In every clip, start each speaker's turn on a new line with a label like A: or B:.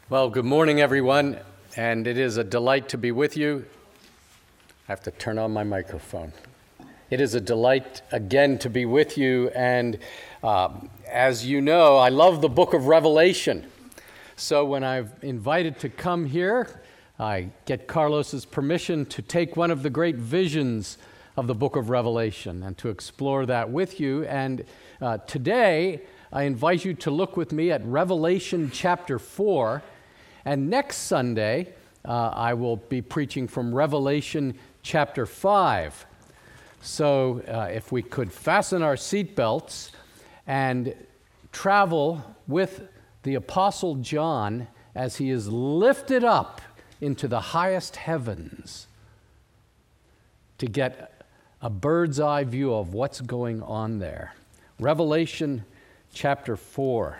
A: Well, good morning, everyone, and it is a delight to be with you. I have to turn on my microphone. It is a delight again to be with you, and as you know, I love the book of Revelation. So when I'm invited to come here, I get Carlos's permission to take one of the great visions of the book of Revelation and to explore that with you. And today, I invite you to look with me at Revelation chapter 4. And next Sunday, I will be preaching from Revelation chapter 5. So if we could fasten our seatbelts and travel with the Apostle John as he is lifted up into the highest heavens to get a bird's eye view of what's going on there. Revelation chapter 4.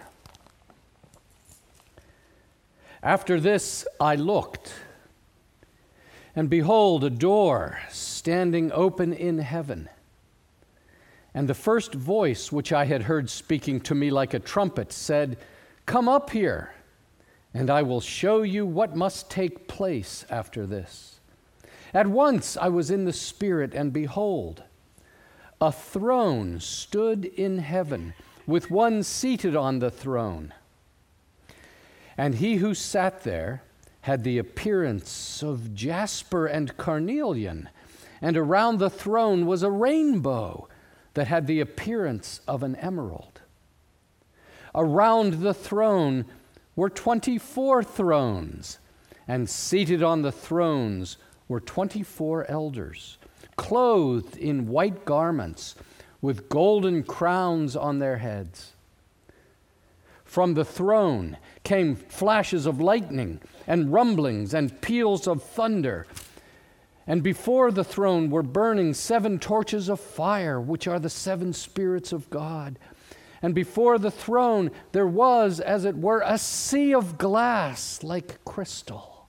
A: After this I looked, and behold, a door standing open in heaven. And the first voice which I had heard speaking to me like a trumpet said, "Come up here, and I will show you what must take place after this." At once I was in the Spirit, and behold, a throne stood in heaven, with one seated on the throne. And he who sat there had the appearance of jasper and carnelian, and around the throne was a rainbow that had the appearance of an emerald. Around the throne were 24 thrones, and seated on the thrones were 24 elders, clothed in white garments, with golden crowns on their heads. From the throne came flashes of lightning and rumblings and peals of thunder. And before the throne were burning 7 torches of fire, which are the 7 spirits of God. And before the throne there was, as it were, a sea of glass like crystal.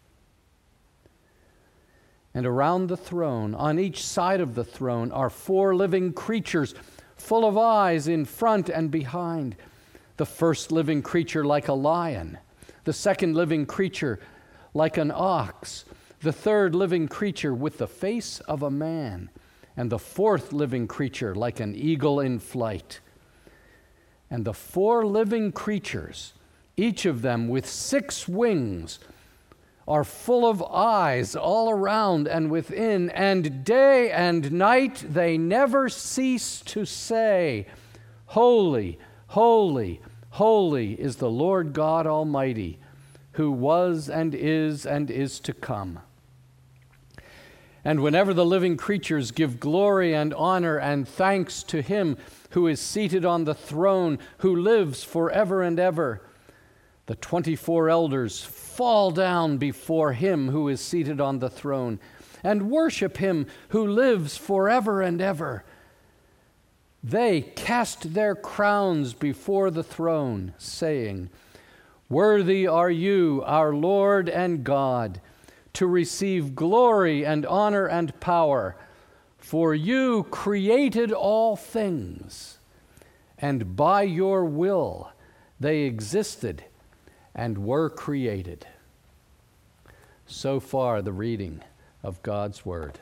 A: And around the throne, on each side of the throne, are 4 living creatures, full of eyes in front and behind. The first living creature like a lion, the second living creature like an ox, the third living creature with the face of a man, and the fourth living creature like an eagle in flight. And the 4 living creatures, each of them with 6 wings, are full of eyes all around and within, and day and night they never cease to say, "Holy, holy, holy is the Lord God Almighty, who was and is to come." And whenever the living creatures give glory and honor and thanks to him who is seated on the throne, who lives forever and ever, the 24 elders fall down before him who is seated on the throne and worship him who lives forever and ever. They cast their crowns before the throne, saying, "Worthy are you, our Lord and God, to receive glory and honor and power, for you created all things, and by your will they existed and were created." So far, the reading of God's Word.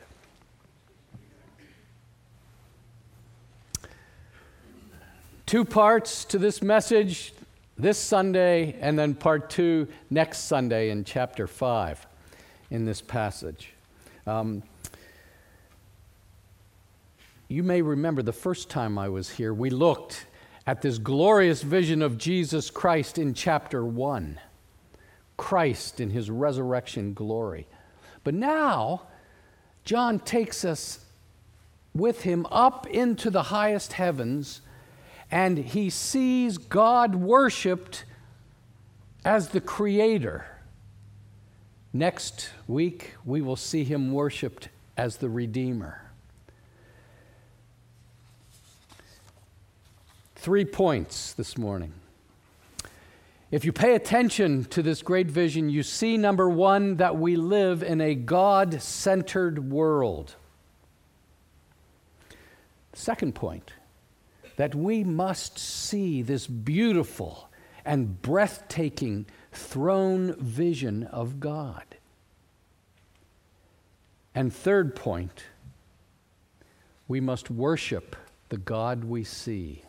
A: Two parts to this message this Sunday, and then part 2 next Sunday in chapter 5 in this passage. You may remember the first time I was here, we looked at this glorious vision of Jesus Christ in chapter 1. Christ in his resurrection glory. But now, John takes us with him up into the highest heavens, and he sees God worshiped as the Creator. Next week, we will see him worshiped as the Redeemer. 3 points this morning. If you pay attention to this great vision, you see, number 1, that we live in a God-centered world. Second point, that we must see this beautiful and breathtaking throne vision of God. And third point, we must worship the God we see.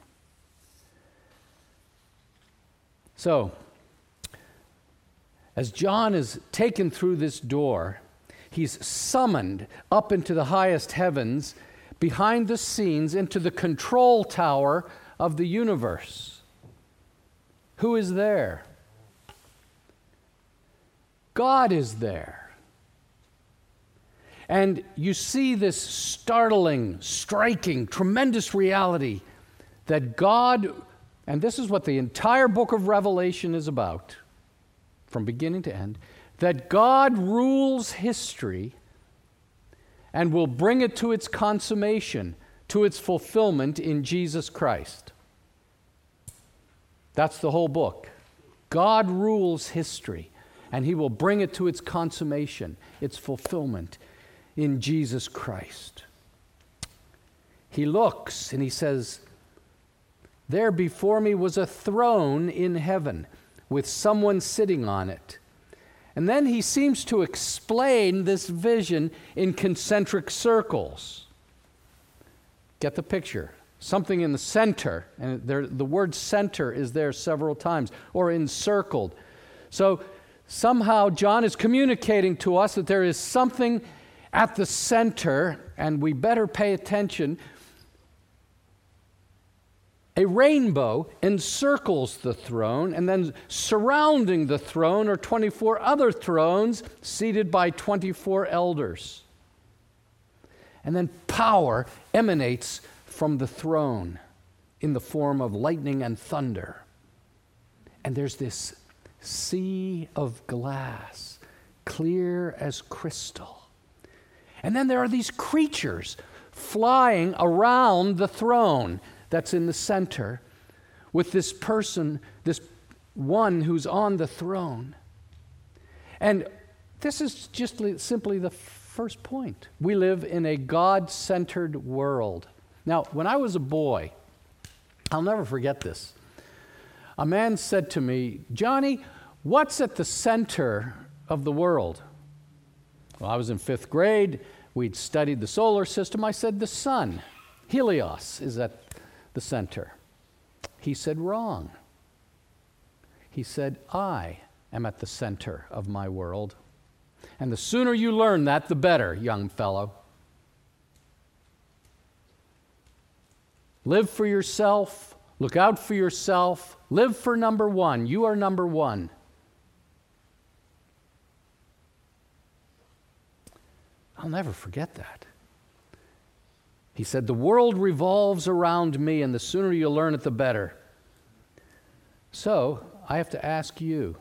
A: So, as John is taken through this door, he's summoned up into the highest heavens, behind the scenes, into the control tower of the universe. Who is there? God is there. And you see this startling, striking, tremendous reality that God, and this is what the entire book of Revelation is about, from beginning to end, that God rules history and will bring it to its consummation, to its fulfillment in Jesus Christ. That's the whole book. God rules history, and he will bring it to its consummation, its fulfillment in Jesus Christ. He looks and he says, "There before me was a throne in heaven with someone sitting on it." And then he seems to explain this vision in concentric circles. Get the picture. Something in the center, and the word center is there several times, or encircled. So somehow John is communicating to us that there is something at the center, and we better pay attention. A rainbow encircles the throne, and then surrounding the throne are 24 other thrones seated by 24 elders. And then power emanates from the throne in the form of lightning and thunder. And there's this sea of glass, clear as crystal. And then there are these creatures flying around the throne that's in the center with this person, this one who's on the throne. And this is just simply the first point. We live in a God-centered world. Now, when I was a boy, I'll never forget this. A man said to me, "Johnny, what's at the center of the world?" Well, I was in 5th grade. We'd studied the solar system. I said, "The sun, Helios, is at the center." He said, "Wrong." He said, "I am at the center of my world." And the sooner you learn that, the better, young fellow. Live for yourself. Look out for yourself. Live for number one. You are number one. I'll never forget that. He said, "The world revolves around me, and the sooner you learn it, the better." So, I have to ask you,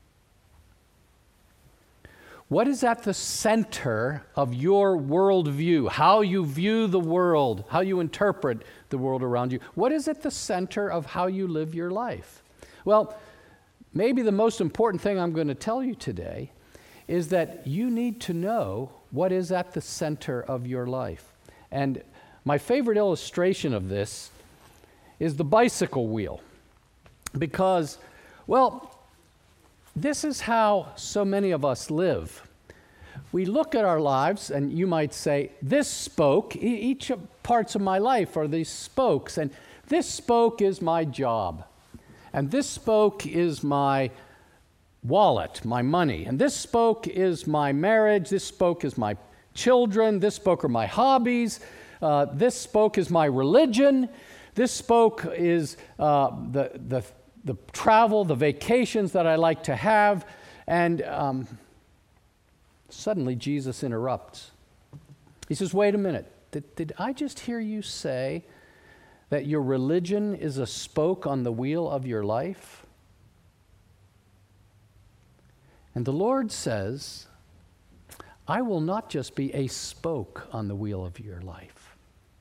A: what is at the center of your worldview? How you view the world, how you interpret the world around you. What is at the center of how you live your life? Well, maybe the most important thing I'm going to tell you today is that you need to know what is at the center of your life. And my favorite illustration of this is the bicycle wheel. Because, well, this is how so many of us live. We look at our lives, and you might say, this spoke, each parts of my life are these spokes, and this spoke is my job, and this spoke is my wallet, my money, and this spoke is my marriage, this spoke is my children, this spoke are my hobbies, this spoke is my religion, this spoke is the travel, the vacations that I like to have, and suddenly Jesus interrupts. He says, "Wait a minute, did I just hear you say that your religion is a spoke on the wheel of your life?" And the Lord says, "I will not just be a spoke on the wheel of your life.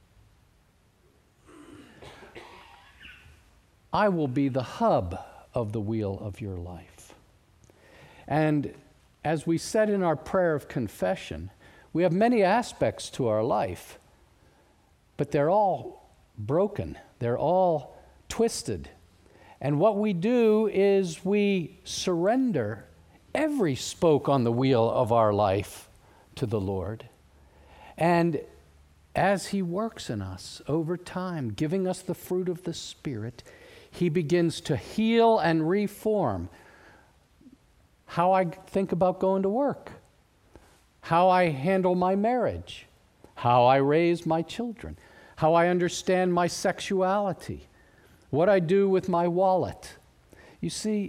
A: I will be the hub of the wheel of your life." And as we said in our prayer of confession, we have many aspects to our life, but they're all broken. They're all twisted. And what we do is we surrender every spoke on the wheel of our life to the Lord. And as He works in us over time, giving us the fruit of the Spirit, He begins to heal and reform how I think about going to work, how I handle my marriage, how I raise my children, how I understand my sexuality, what I do with my wallet. You see,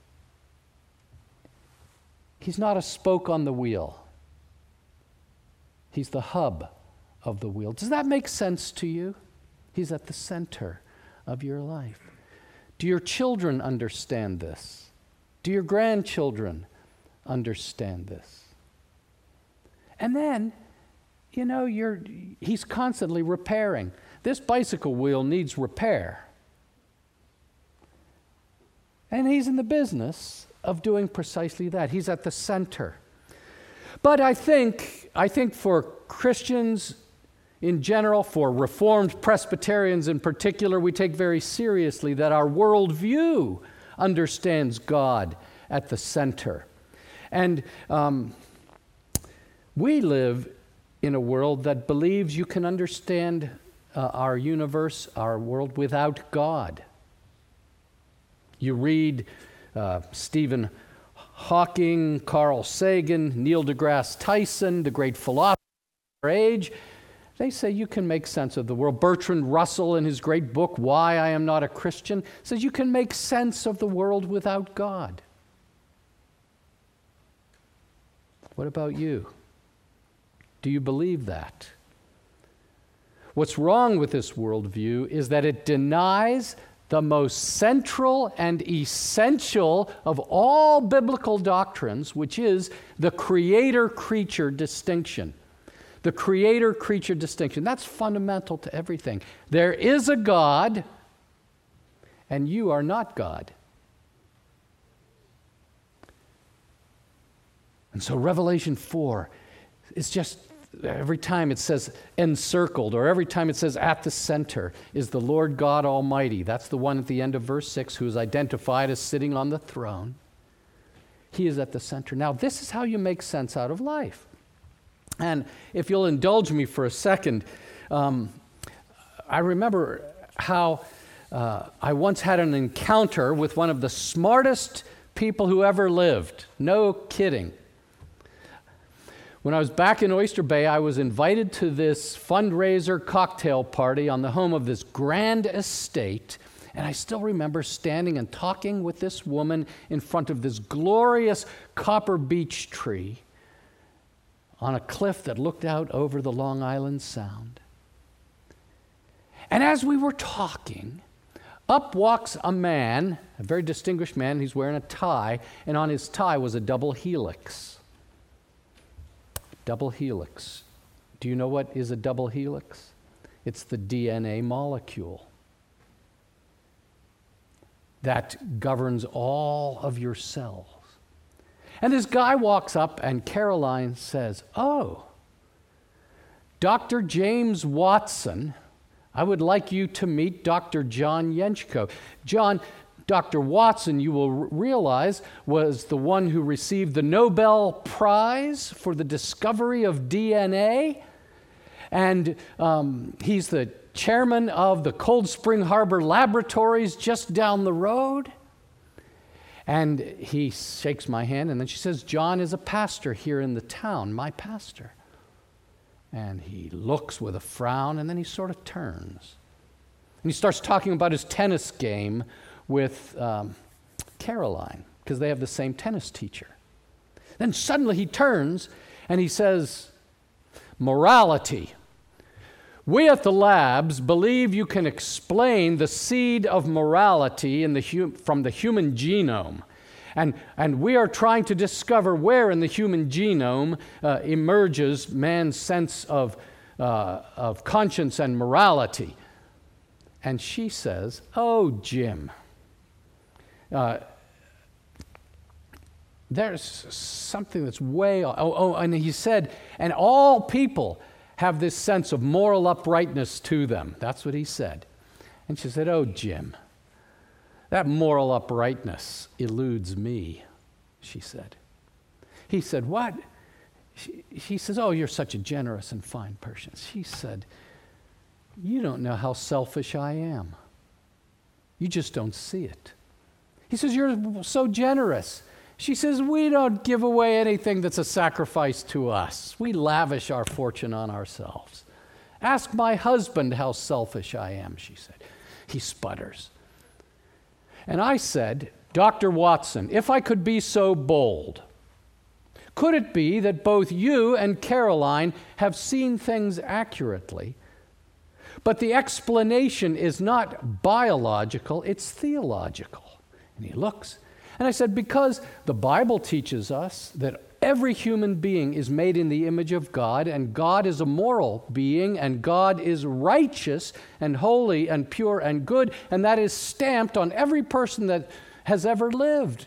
A: He's not a spoke on the wheel. He's the hub of the wheel. Does that make sense to you? He's at the center of your life. Do your children understand this? Do your grandchildren understand this? And then, He's constantly repairing. This bicycle wheel needs repair. And He's in the business of doing precisely that. He's at the center. But I think for Christians in general, for Reformed Presbyterians in particular, we take very seriously that our worldview understands God at the center. And we live in a world that believes you can understand our universe, our world, without God. You read Stephen Hawking, Carl Sagan, Neil deGrasse Tyson, the great philosopher of our age. They say you can make sense of the world. Bertrand Russell, in his great book, Why I Am Not a Christian, says you can make sense of the world without God. What about you? Do you believe that? What's wrong with this worldview is that it denies the most central and essential of all biblical doctrines, which is the creator-creature distinction. The creator-creature distinction. That's fundamental to everything. There is a God, and you are not God. And so Revelation 4 is just, every time it says encircled, or every time it says at the center, is the Lord God Almighty. That's the one at the end of verse 6 who is identified as sitting on the throne. He is at the center. Now, this is how you make sense out of life. And if you'll indulge me for a second, I remember how I once had an encounter with one of the smartest people who ever lived. No kidding. When I was back in Oyster Bay, I was invited to this fundraiser cocktail party on the home of this grand estate, and I still remember standing and talking with this woman in front of this glorious copper beech tree on a cliff that looked out over the Long Island Sound. And as we were talking, up walks a man, a very distinguished man. He's wearing a tie, and on his tie was a double helix. Double helix. Do you know what is a double helix? It's the DNA molecule that governs all of your cells. And this guy walks up, and Caroline says, "Oh, Dr. James Watson, I would like you to meet Dr. John Yenchko." Dr. Watson, you will realize, was the one who received the Nobel Prize for the discovery of DNA. And he's the chairman of the Cold Spring Harbor Laboratories just down the road. And he shakes my hand, and then she says, "John is a pastor here in the town, my pastor." And he looks with a frown, and then he sort of turns. And he starts talking about his tennis game with Caroline, because they have the same tennis teacher. Then suddenly he turns and he says, "Morality. We at the labs believe you can explain the seed of morality from the human genome. And we are trying to discover where in the human genome emerges man's sense of conscience and morality." And she says, "Oh, Jim, there's something that's way off." And he said, "And all people have this sense of moral uprightness to them." That's what he said. And she said, "Oh, Jim, That moral uprightness eludes me, she said. He said, what? She says, oh, you're such a generous and fine person. She said, you don't know how selfish I am. You just don't see it. He says, you're so generous. She says, we don't give away anything that's a sacrifice to us. We lavish our fortune on ourselves. Ask my husband how selfish I am, she said. He sputters. And I said, Dr. Watson, if I could be so bold, could it be that both you and Caroline have seen things accurately, but the explanation is not biological, it's theological? And he looks. And I said, because the Bible teaches us that every human being is made in the image of God, and God is a moral being, and God is righteous and holy and pure and good, and that is stamped on every person that has ever lived.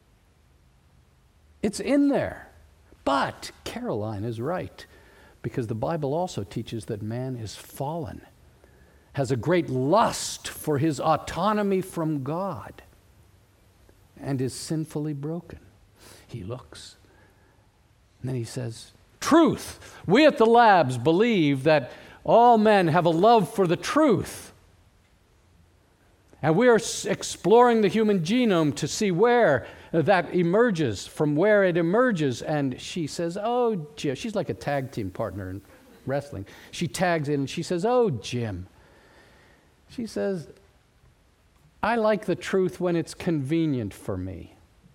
A: It's in there. But Caroline is right, because the Bible also teaches that man is fallen, has a great lust for his autonomy from God, and is sinfully broken. He looks. And then he says, truth. We at the labs believe that all men have a love for the truth. And we are exploring the human genome to see where that emerges, from where it emerges. And she says, oh, Jim. She's like a tag team partner in wrestling. She tags in and she says, oh, Jim. She says, I like the truth when it's convenient for me.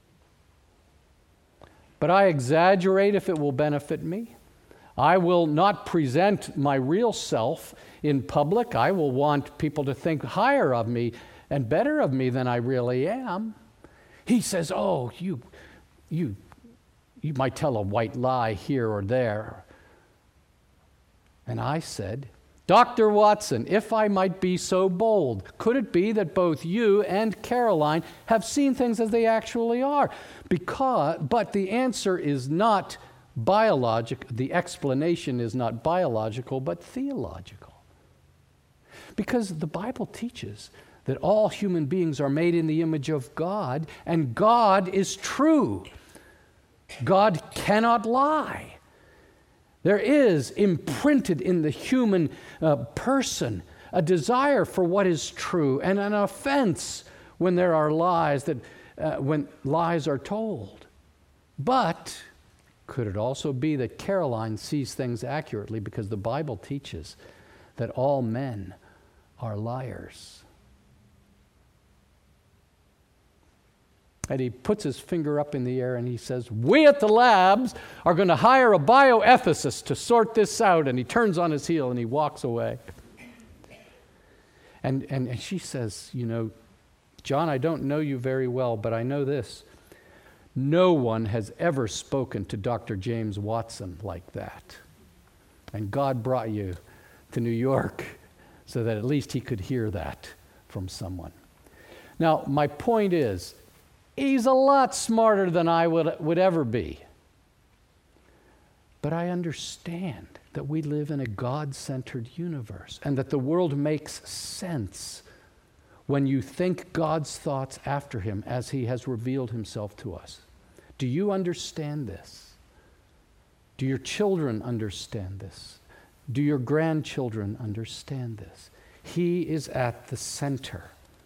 A: But I exaggerate if it will benefit me. I will not present my real self in public. I will want people to think higher of me and better of me than I really am. He says, oh, you might tell a white lie here or there. And I said, Dr. Watson, if I might be so bold, could it be that both you and Caroline have seen things as they actually are? But the answer is not biological. The explanation is not biological, but theological. Because the Bible teaches that all human beings are made in the image of God, and God is true. God cannot lie. There is imprinted in the human person a desire for what is true and an offense when there are lies, when lies are told. But could it also be that Caroline sees things accurately because the Bible teaches that all men are liars? And he puts his finger up in the air and he says, we at the labs are going to hire a bioethicist to sort this out. And he turns on his heel and he walks away. And she says, you know, John, I don't know you very well, but I know this. No one has ever spoken to Dr. James Watson like that. And God brought you to New York so that at least he could hear that from someone. Now, my point is, he's a lot smarter than I would ever be. But I understand that we live in a God-centered universe and that the world makes sense when you think God's thoughts after him as he has revealed himself to us. Do you understand this? Do your children understand this? Do your grandchildren understand this? He is at the center.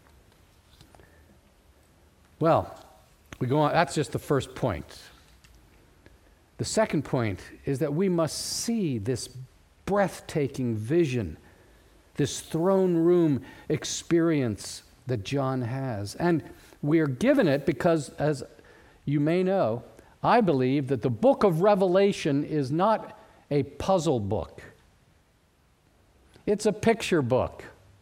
A: Well, we go on. That's just the first point. The second point is that we must see this breathtaking vision, this throne room experience that John has. And we are given it because, as you may know, I believe that the book of Revelation is not a puzzle book. It's a picture book.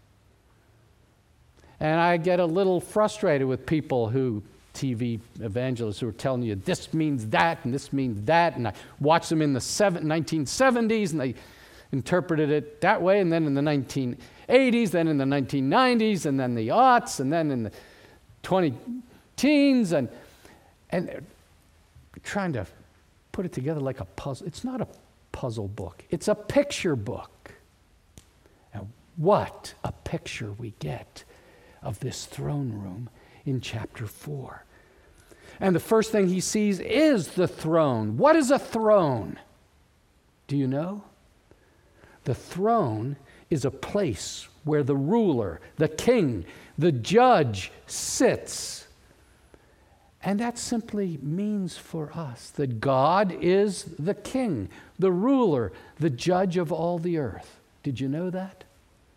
A: And I get a little frustrated with people TV evangelists who are telling you this means that and this means that, and I watched them in the 1970s and they interpreted it that way, and then in the 1980s, then in the 1990s, and then the aughts, and then in the 20-teens, and they're trying to put it together like a puzzle. It's not a puzzle book. It's a picture book. And what a picture we get of this throne room in chapter 4. And the first thing he sees is the throne. What is a throne? Do you know? The throne is a place where the ruler, the king, the judge sits. And that simply means for us that God is the king, the ruler, the judge of all the earth. Did you know that?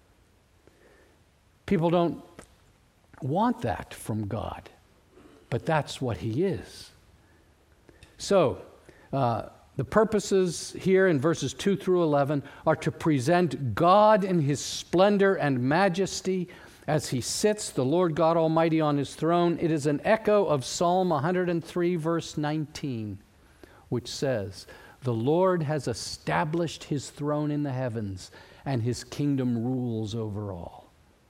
A: People don't want that from God, but that's what he is. So, the purposes here in verses 2 through 11 are to present God in his splendor and majesty as he sits, the Lord God Almighty, on his throne. It is an echo of Psalm 103, verse 19, which says, "The Lord has established his throne in the heavens, and his kingdom rules over all."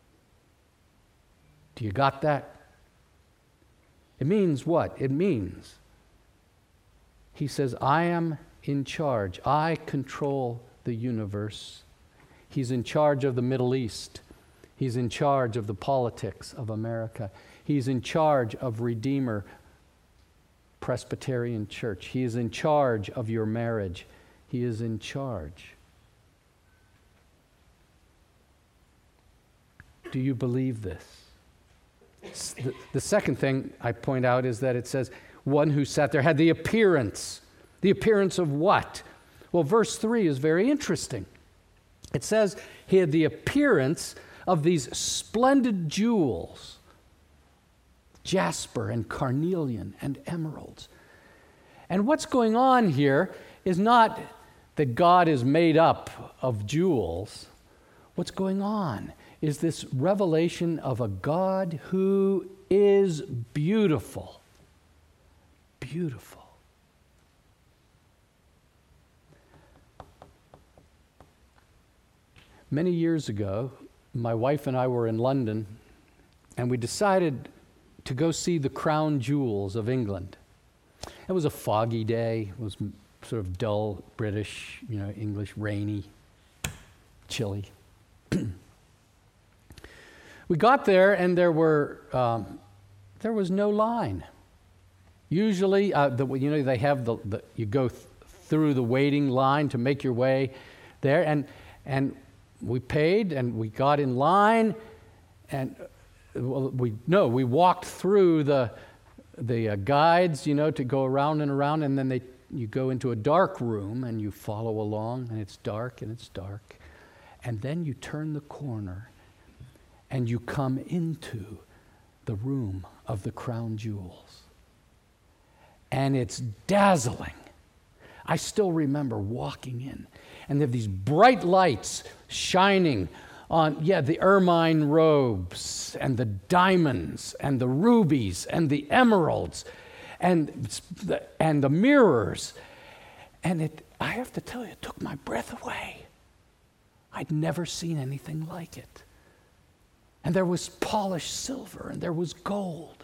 A: Do you got that? It means what? It means he says, I am in charge. I control the universe. He's in charge of the Middle East. He's in charge of the politics of America. He's in charge of Redeemer Presbyterian Church. He is in charge of your marriage. He is in charge. Do you believe this? The second thing I point out is that it says, one who sat there had the appearance. The appearance of what? Well, verse 3 is very interesting. It says he had the appearance of these splendid jewels, jasper and carnelian and emeralds. And what's going on here is not that God is made up of jewels. What's going on is this revelation of a God who is beautiful. Beautiful. Many years ago, my wife and I were in London, and we decided to go see the crown jewels of England. It was a foggy day. It was sort of dull, British, English, rainy, chilly. We got there, and there was no line. Usually, they have you go through the waiting line to make your way there, and we paid, and we got in line, and we walked through the guides, to go around and around, and then you go into a dark room, and you follow along, and it's dark, and then you turn the corner, and you come into the room of the crown jewels. And it's dazzling. I still remember walking in, and they have these bright lights shining on, the ermine robes, and the diamonds, and the rubies, and the emeralds, and the mirrors. And I have to tell you, it took my breath away. I'd never seen anything like it. And there was polished silver, and there was gold.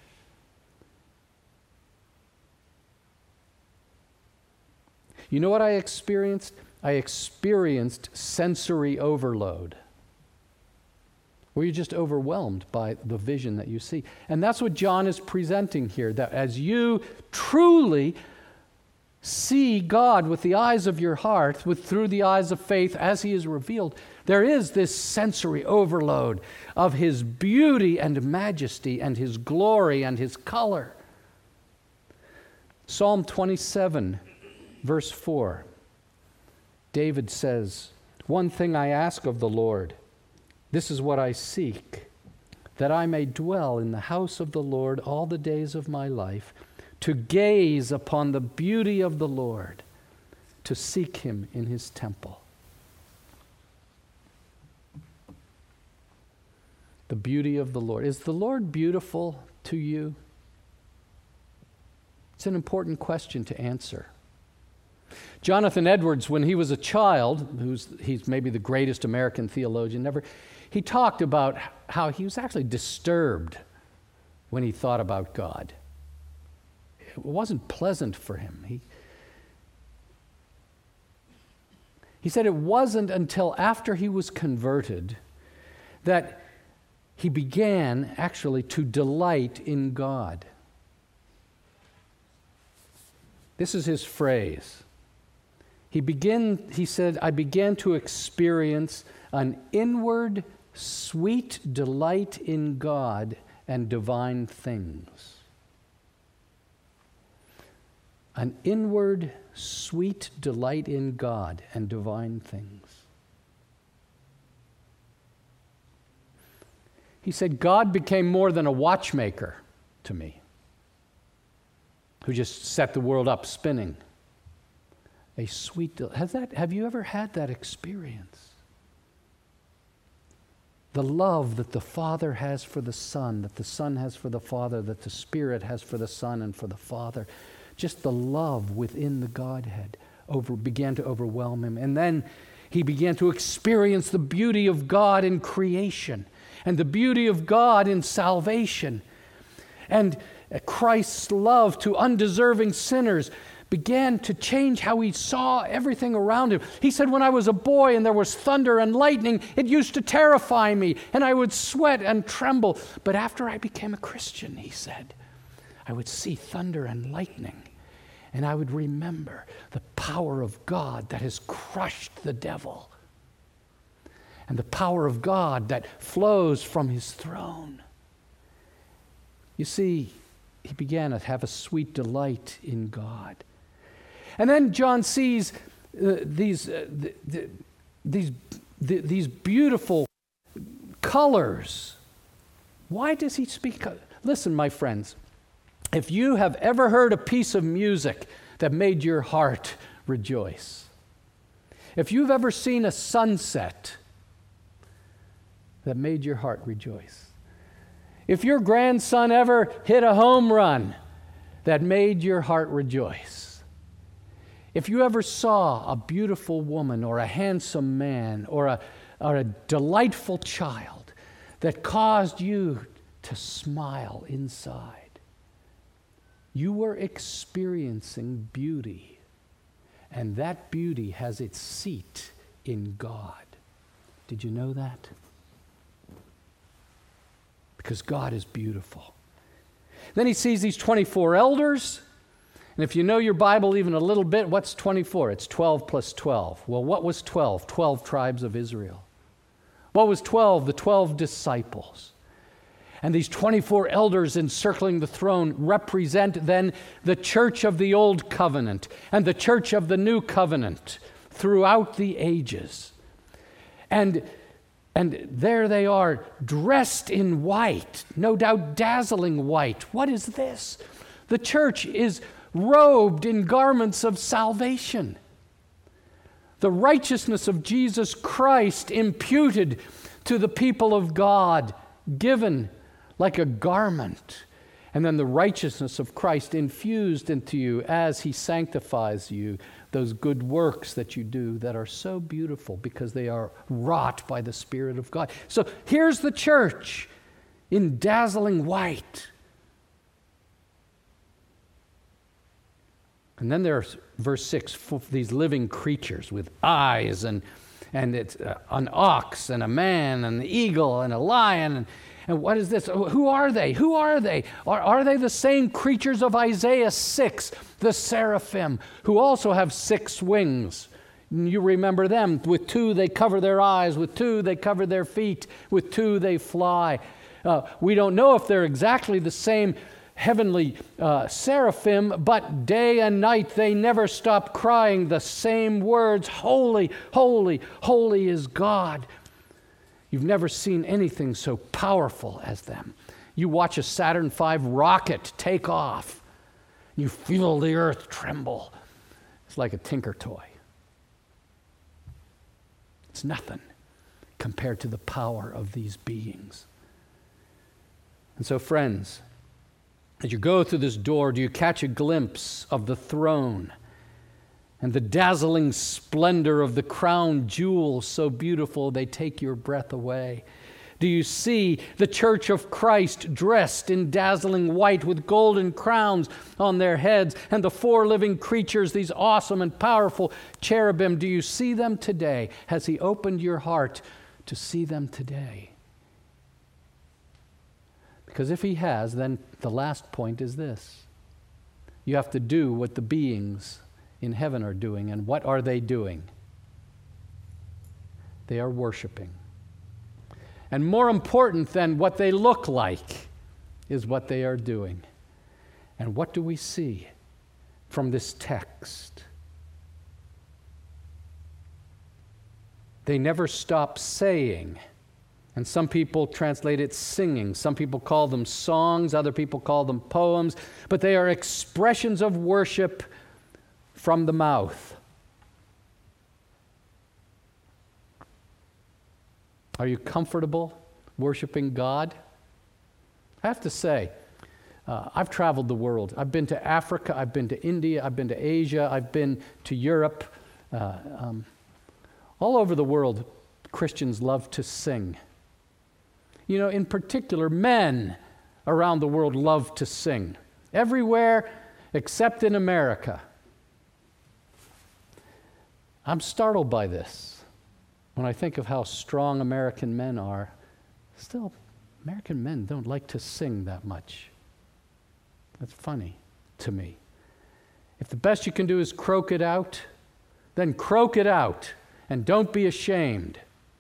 A: You know what I experienced? I experienced sensory overload, where you're just overwhelmed by the vision that you see. And that's what John is presenting here, that as you truly see God with the eyes of your heart, through the eyes of faith as he is revealed, there is this sensory overload of his beauty and majesty and his glory and his color. Psalm 27, verse 4, David says, "One thing I ask of the Lord, this is what I seek, that I may dwell in the house of the Lord all the days of my life, to gaze upon the beauty of the Lord, to seek him in his temple." The beauty of the Lord. Is the Lord beautiful to you? It's an important question to answer. Jonathan Edwards, when he was a child, he's maybe the greatest American theologian ever, he talked about how he was actually disturbed when he thought about God. It wasn't pleasant for him. He said it wasn't until after he was converted that he began actually to delight in God. This is his phrase. He said, I began to experience an inward, sweet delight in God and divine things. An inward, sweet delight in God and divine things. He said, God became more than a watchmaker to me, who just set the world up spinning. A sweet, have you ever had that experience? The love that the Father has for the Son, that the Son has for the Father, that the Spirit has for the Son and for the Father. Just the love within the Godhead began to overwhelm him. And then he began to experience the beauty of God in creation and the beauty of God in salvation. And Christ's love to undeserving sinners began to change how he saw everything around him. He said, when I was a boy and there was thunder and lightning, it used to terrify me, and I would sweat and tremble. But after I became a Christian, he said, I would see thunder and lightning, and I would remember the power of God that has crushed the devil, and the power of God that flows from his throne. You see, he began to have a sweet delight in God. And then John sees these beautiful colors. Why does he speak? Listen, my friends, if you have ever heard a piece of music that made your heart rejoice, if you've ever seen a sunset that made your heart rejoice, if your grandson ever hit a home run that made your heart rejoice, if you ever saw a beautiful woman or a handsome man or a delightful child that caused you to smile inside, you were experiencing beauty, and that beauty has its seat in God. Did you know that? Because God is beautiful. Then he sees these 24 elders. And if you know your Bible even a little bit, what's 24? It's 12 plus 12. Well, what was 12? 12 tribes of Israel. What was 12? The 12 disciples. And these 24 elders encircling the throne represent then the church of the Old Covenant and the church of the New Covenant throughout the ages. And there they are, dressed in white, no doubt dazzling white. What is this? The church is robed in garments of salvation. The righteousness of Jesus Christ imputed to the people of God, given like a garment. And then the righteousness of Christ infused into you as he sanctifies you, those good works that you do that are so beautiful because they are wrought by the Spirit of God. So here's the church in dazzling white. And then there's verse 6, these living creatures with eyes, and it's an ox and a man and an eagle and a lion. And what is this? Who are they? Who are they? Are they the same creatures of Isaiah 6, the seraphim, who also have 6 wings? You remember them. With 2 they cover their eyes. With 2 they cover their feet. With 2 they fly. We don't know if they're exactly the same heavenly seraphim, but day and night they never stop crying the same words, holy, holy, holy is God. You've never seen anything so powerful as them. You watch a Saturn V rocket take off, you feel the earth tremble. It's like a tinker toy. It's nothing compared to the power of these beings. And so, friends, as you go through this door, do you catch a glimpse of the throne and the dazzling splendor of the crown jewels so beautiful they take your breath away? Do you see the church of Christ dressed in dazzling white with golden crowns on their heads and the 4 living creatures, these awesome and powerful cherubim? Do you see them today? Has he opened your heart to see them today? Because if he has, then the last point is this. You have to do what the beings in heaven are doing. And what are they doing? They are worshiping. And more important than what they look like is what they are doing. And what do we see from this text? They never stop saying. And some people translate it singing. Some people call them songs. Other people call them poems. But they are expressions of worship from the mouth. Are you comfortable worshiping God? I have to say, I've traveled the world. I've been to Africa, I've been to India, I've been to Asia, I've been to Europe. All over the world, Christians love to sing. You know, in particular, men around the world love to sing. Everywhere except in America. I'm startled by this. When I think of how strong American men are, still, American men don't like to sing that much. That's funny to me. If the best you can do is croak it out, then croak it out, and don't be ashamed.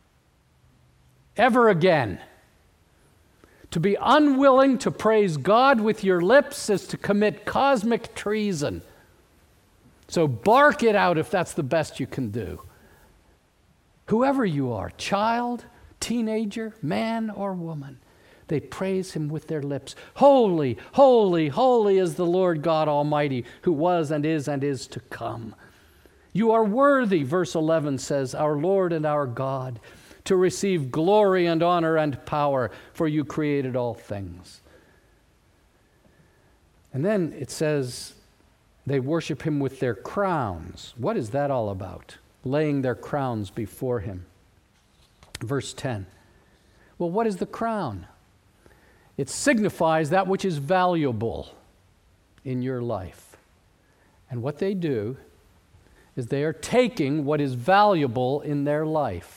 A: Ever again. To be unwilling to praise God with your lips is to commit cosmic treason. So bark it out if that's the best you can do. Whoever you are, child, teenager, man or woman, they praise him with their lips. Holy, holy, holy is the Lord God Almighty, who was and is to come. You are worthy, verse 11 says, our Lord and our God, to receive glory and honor and power, for you created all things. And then it says they worship him with their crowns. What is that all about? Laying their crowns before him. Verse 10. Well, what is the crown? It signifies that which is valuable in your life. And what they do is they are taking what is valuable in their life.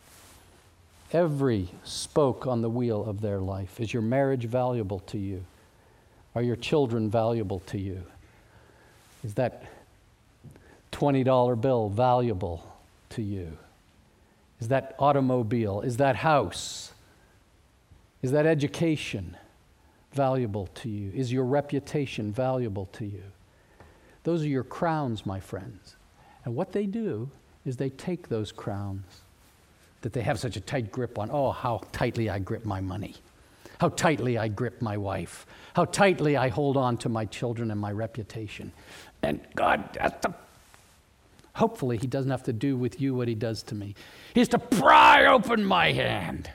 A: Every spoke on the wheel of their life. Is your marriage valuable to you? Are your children valuable to you? Is that $20 bill valuable to you? Is that automobile? Is that house? Is that education valuable to you? Is your reputation valuable to you? Those are your crowns, my friends. And what they do is they take those crowns that they have such a tight grip on. Oh, how tightly I grip my money. How tightly I grip my wife. How tightly I hold on to my children and my reputation. And God has to, hopefully he doesn't have to do with you what he does to me. He has to pry open my hand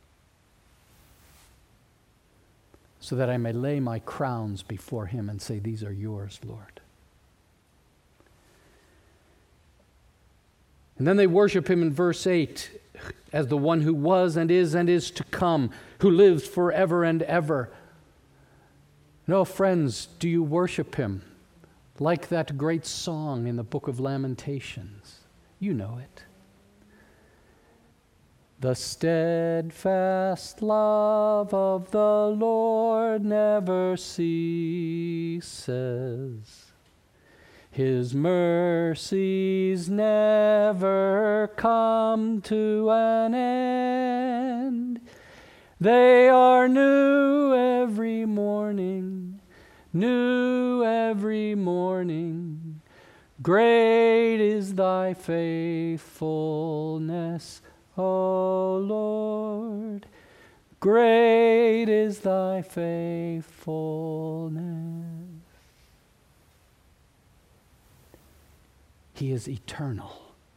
A: so that I may lay my crowns before him and say, these are yours, Lord. And then they worship him in verse 8 as the one who was and is to come, who lives forever and ever. No, friends, do you worship him like that great song in the book of Lamentations? You know it. The steadfast love of the Lord never ceases. His mercies never come to an end. They are new every morning, new every morning. Great is thy faithfulness, O Lord. Great is thy faithfulness. He is eternal.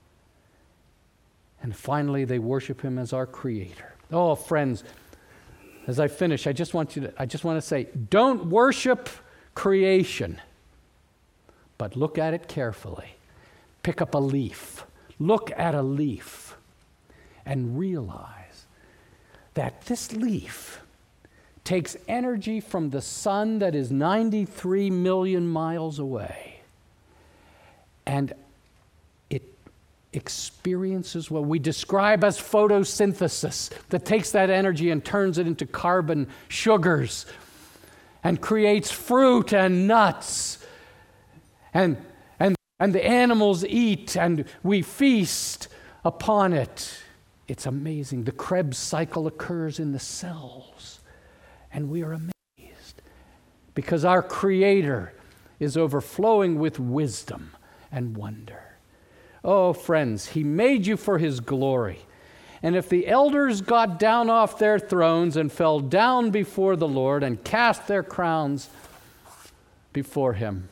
A: And finally, they worship him as our creator. Oh, friends, as I finish, I just want to say, don't worship creation, but look at it carefully. Pick up a leaf. Look at a leaf and realize that this leaf takes energy from the sun that is 93 million miles away, and experiences what we describe as photosynthesis, that takes that energy and turns it into carbon sugars and creates fruit and nuts. And the animals eat and we feast upon it. It's amazing. The Krebs cycle occurs in the cells, and we are amazed because our Creator is overflowing with wisdom and wonder. Oh, friends, He made you for His glory. And if the elders got down off their thrones and fell down before the Lord and cast their crowns before Him,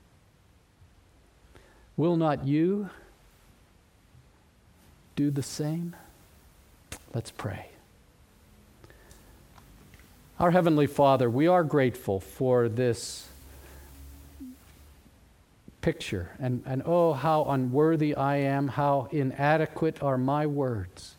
A: will not you do the same? Let's pray. Our Heavenly Father, we are grateful for this picture. And oh, how unworthy I am, how inadequate are my words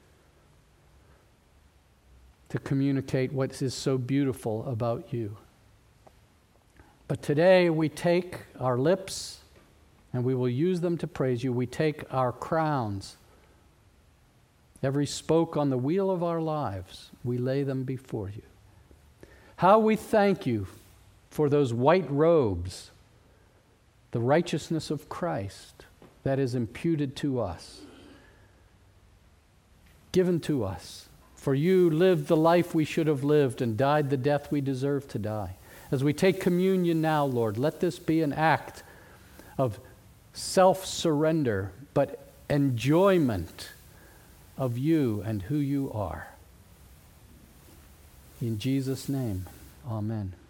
A: to communicate what is so beautiful about you. But today we take our lips and we will use them to praise you. We take our crowns, every spoke on the wheel of our lives, we lay them before you. How we thank you for those white robes, the righteousness of Christ that is imputed to us, given to us. For you lived the life we should have lived and died the death we deserve to die. As we take communion now, Lord, let this be an act of self-surrender, but enjoyment of you and who you are. In Jesus' name, amen.